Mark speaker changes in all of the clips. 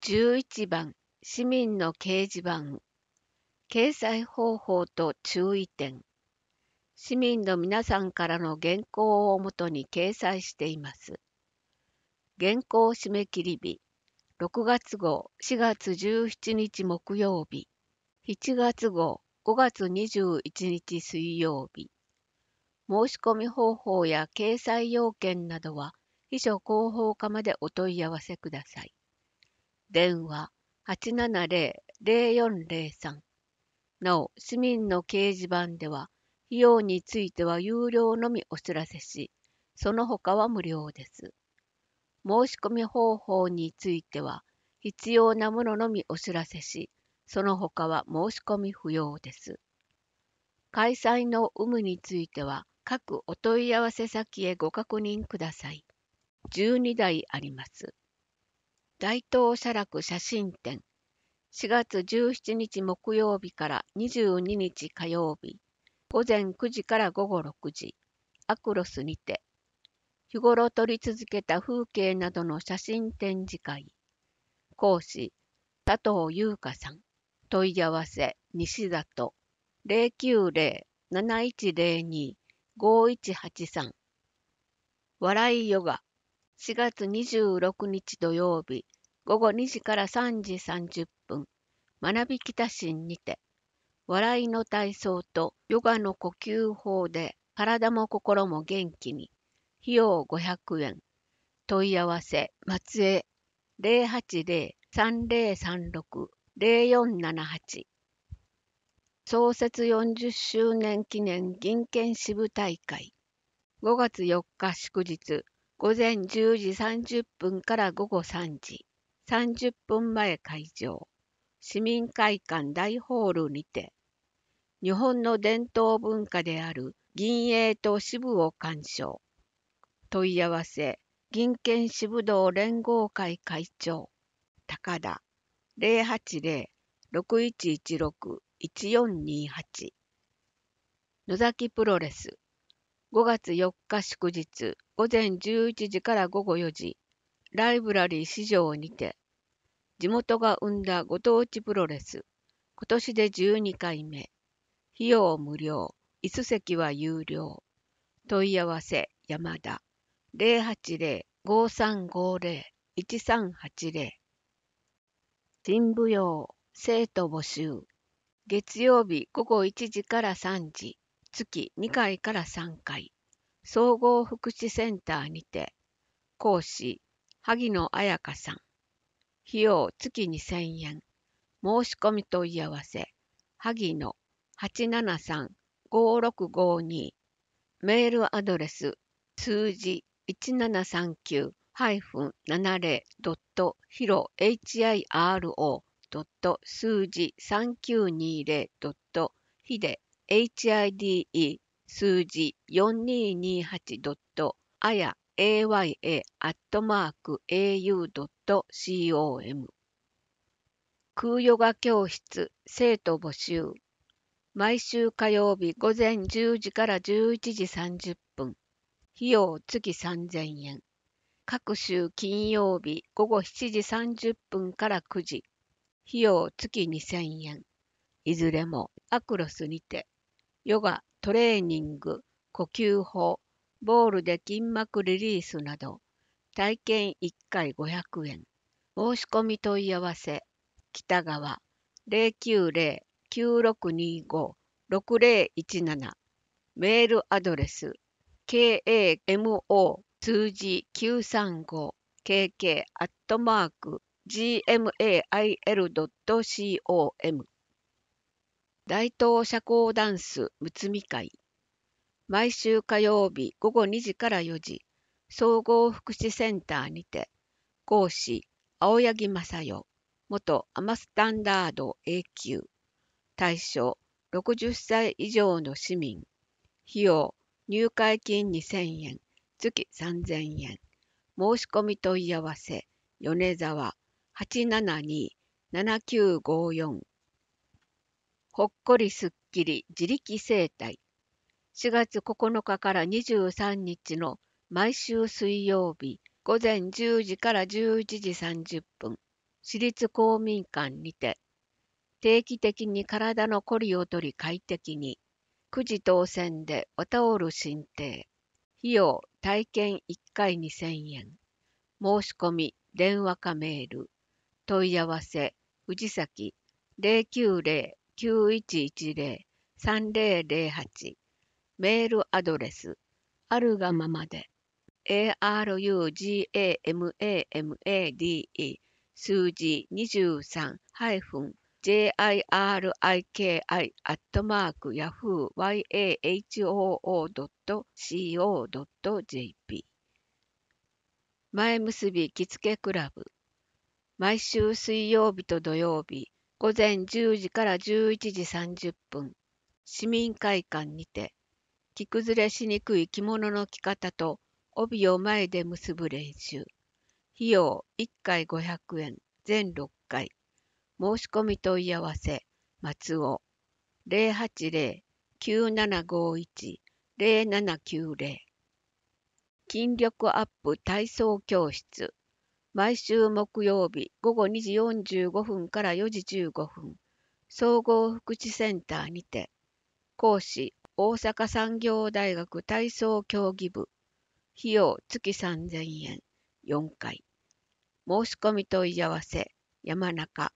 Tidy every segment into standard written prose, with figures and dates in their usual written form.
Speaker 1: 11番、市民の掲示板。掲載方法と注意点。市民の皆さんからの原稿をもとに掲載しています。原稿締め切り日、6月号4月17日木曜日、7月号5月21日水曜日。申し込み方法や掲載要件などは秘書広報課までお問い合わせください。電話870-0403。なお、市民の掲示板では、費用については有料のみお知らせし、その他は無料です。申し込み方法については、必要なもののみお知らせし、その他は申し込み不要です。開催の有無については、各お問い合わせ先へご確認ください。12台あります。大東写楽写真展。4月17日木曜日から22日火曜日、午前9時から午後6時、アクロスにて、日頃撮り続けた風景などの写真展示会。講師、佐藤優香さん。問い合わせ、西里、090-7102-5183。笑いヨガ。4月26日土曜日、午後2時から3時30分、学び北新にて、笑いの体操とヨガの呼吸法で体も心も元気に、費用500円。問い合わせ、松江080-3036-0478。創設40周年記念銀券支部大会。5月4日祝日、午前10時30分から午後3時、30分前開場。市民会館大ホールにて、日本の伝統文化である銀営と支部を鑑賞。問い合わせ、銀券支部道連合会会長、高田、080-6116-1428。野崎プロレス。5月4日祝日、午前11時から午後4時、ライブラリー市場にて、地元が生んだご当地プロレス、今年で12回目。費用無料、椅子席は有料。問い合わせ、山田。080-5350-1380。新舞踊、生徒募集。月曜日午後1時から3時、月2回から3回。総合福祉センターにて、講師、萩野彩香さん。費用月2000円。申し込み問い合わせ、萩野873-5652。メールアドレス、数字 1770-hiro 数字 3920.hide 数字 4228.aya@au.com 空ヨガ教室生徒募集。毎週火曜日午前10時から11時30分。費用月3000円。各週金曜日午後7時30分から9時。費用月2000円。いずれもアクロスにて、ヨガ、トレーニング、呼吸法、ボールで筋膜リリースなど、体験1回500円。申し込み問い合わせ、北川090-9625-6017。メールアドレス、kamo 数字 935kk@gmail.com。 大東社交ダンスむつみ会。毎週火曜日午後2時から4時、総合福祉センターにて、講師、青柳正代、元アマスタンダード A 級。対象、60歳以上の市民。費用、入会金2000円、月3000円。申し込み問い合わせ、米沢872-7954。ほっこりすっきり自力整体。4月9日から23日の毎週水曜日、午前10時から11時30分。 私立公民館にて、定期的に体のこりを取り快適に、9時当選で渡おる申請。費用、体験1回2000円。申し込み、電話かメール。問い合わせ、藤崎090-9110-3008。メールアドレス、あるがままで、arugamamade 数字23-jriki yahoo.co.jp 前結び着付けクラブ毎週水曜日と土曜日午前10時から11時30分市民会館にて着崩れしにくい着物の着方と帯を前で結ぶ練習。費用1回500円、全6回。申し込み問い合わせ、松尾080-9751-0790。筋力アップ体操教室。毎週木曜日午後2時45分から4時15分。総合福祉センターにて。講師、大阪産業大学体操競技部。費用月3000円、4回。申し込み問い合わせ、山中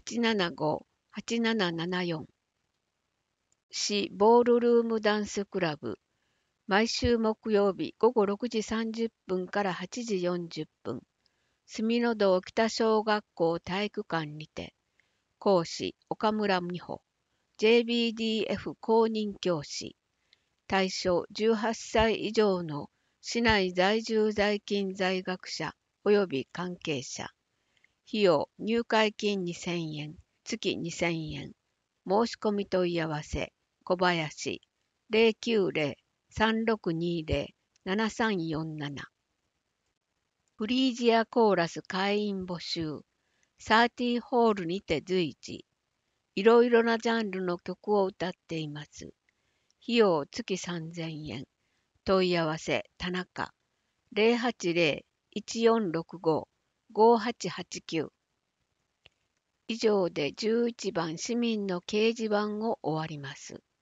Speaker 1: 875-8774。市ボールルームダンスクラブ。毎週木曜日午後6時30分から8時40分。住の堂北小学校体育館にて。講師、岡村美穂。JBDF 公認教師。対象18歳以上の市内在住在勤在学者及び関係者。費用入会金2000円、月2000円。申し込み問い合わせ、小林090-3620-7347。フリージアコーラス会員募集。30ホールにて随時。いろいろなジャンルの曲を歌っています。費用月3000円。問い合わせ、田中。080-1465-5889。以上で11番市民の掲示板を終わります。